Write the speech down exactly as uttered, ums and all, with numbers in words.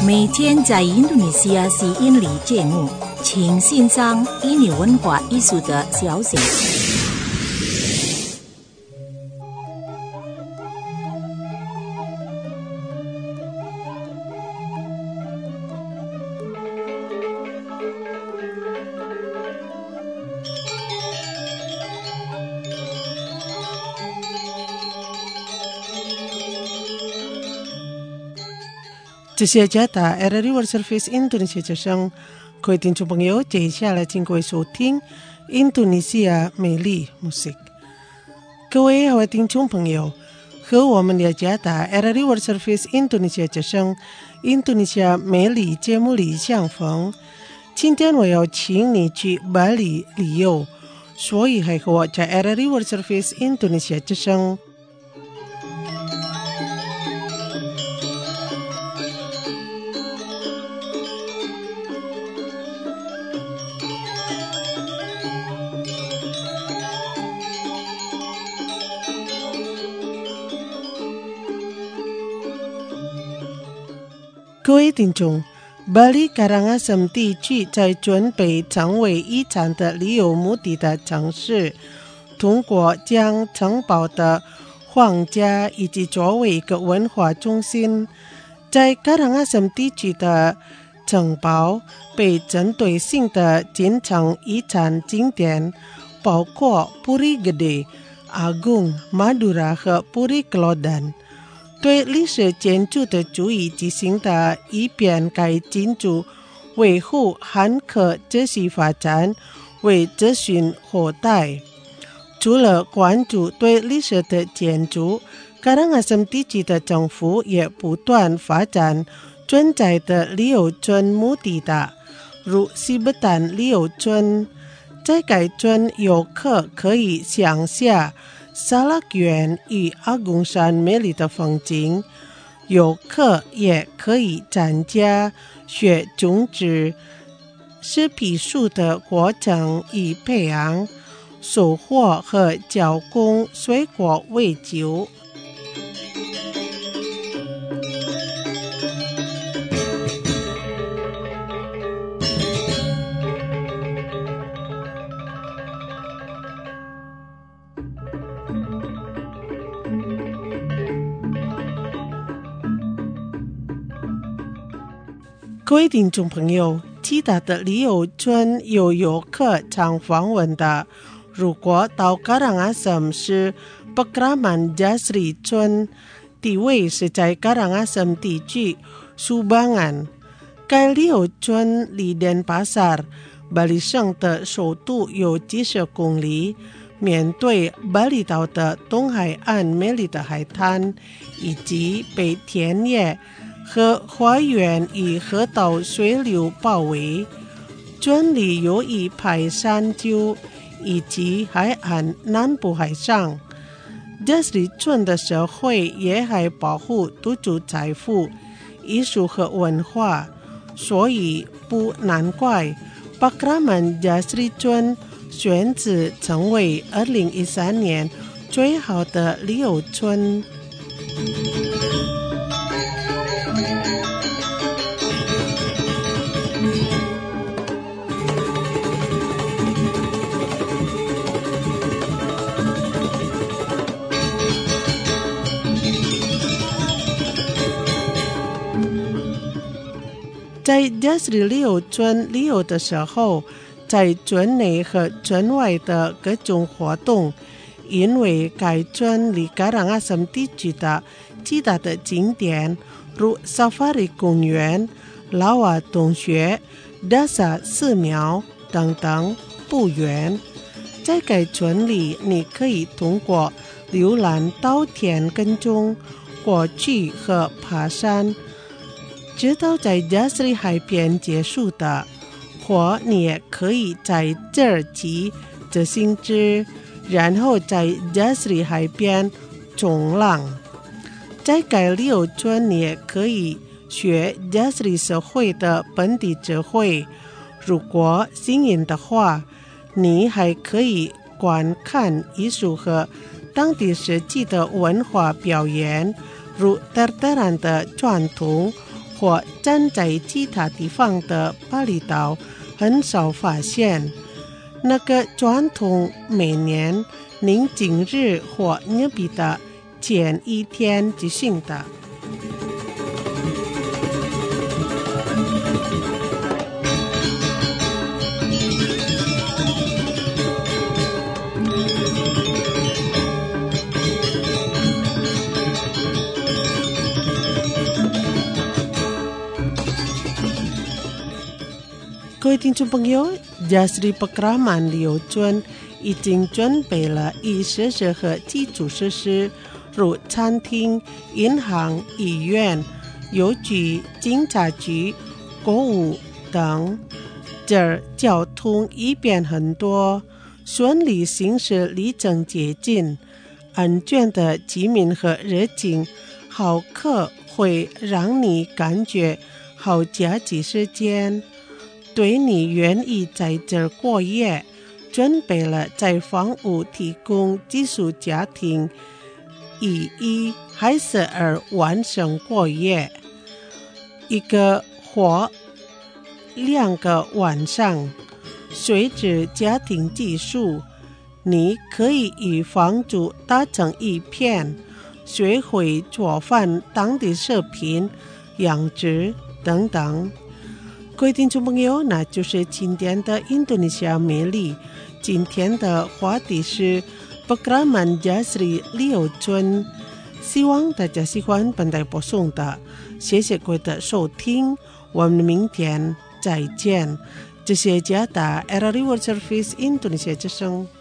每天在印度尼西亚吸引力节目，请欣赏印尼文化艺术的消息。 这些加达 R R I World Service 印度尼西亚之声，各位听众朋友，接下来请各位收听印度尼西亚美丽 music。各位好，听众朋友，和我们的加达 R R I World Service 印度尼西亚之声印度尼西亚美丽节目里相逢。今天我要请你去巴黎旅游，所以还和我在 R R I World Service 印度尼西亚之声。各位听众，巴黎卡朗阿什地区在准备成为遗产的旅游目的的城市，通过将城堡的皇家以及作为一个文化中心，在卡朗阿什地区的城堡被针对性的建成遗产景点，包括 Puri Gede、Agung、Madura 和 Puri Kelodan。对历史建筑的注意进行的，以便该建筑维护汉可持续发展为资讯后代。除了关注对历史的建筑，卡朗阿什地区的政府也不断发展存在的旅游村目的地，如西贝丹旅游村。在该村，游客可以享下沙拉园与阿公山美丽的风景，游客也可以参加学种植柿皮树的过程与培养、收获和加工水果为酒。各位听众朋友，其他的旅游村有游客常访问的，如果到卡朗阿什是Pekraman Jasri村，地位是在卡朗阿什地区Subangan。该旅游村离Denpasar巴黎省的首都有几十公里，面对巴厘岛的东海岸美丽的海滩，以及被田野和花园与河道水流包围。村里有一排山丘以及海岸南部海上。这里村的社会也还保护土著财富、艺术和文化，所以不难怪巴克拉曼加斯里村选址成为二零一三年最好的旅游村。在加斯里旅游村旅游的时候，在村内和村外的各种活动，因为该村离卡朗阿什地区的其他的景点，如 Safari 公园、拉瓦洞穴、达萨寺庙等等不远。在该村里，你可以通过浏览稻田耕种、过去和爬山，直到在加斯里海边结束的，或你也可以在这儿骑自行车，然后在加斯里海边冲浪。在该旅游村，你也可以学加斯里社会的本地智慧。如果幸运的话，你还可以观看艺术和当地实际的文化表演，如 Tartaran 的传统， 或站在其他地方的巴厘岛很少发现。那个传统每年宁静日或日比的前一天举行的。各位听众朋友，嘉实北克拉曼旅游村已经准备了一设施和基础设施，如餐厅、银行、医院、邮局、警察局、购物等。这儿交通一便很多，顺利行驶离城接近，安全的机民和热情好客会让你感觉好假期时间。对你愿意在这儿过夜，准备了在房屋提供寄宿家庭，以一还是二晚上过夜，一个或两个晚上。随着家庭技术，你可以与房主打成一片，学会做饭、当地食品、养殖等等。各位听众朋友，那就是今天的印度尼西亚魅力。今天的话题是北克拉曼嘉实旅游村，希望大家喜欢本台播送的，谢谢各位的收听，我们明天再见。这是加达 R R I World Service 印度尼西亚之声。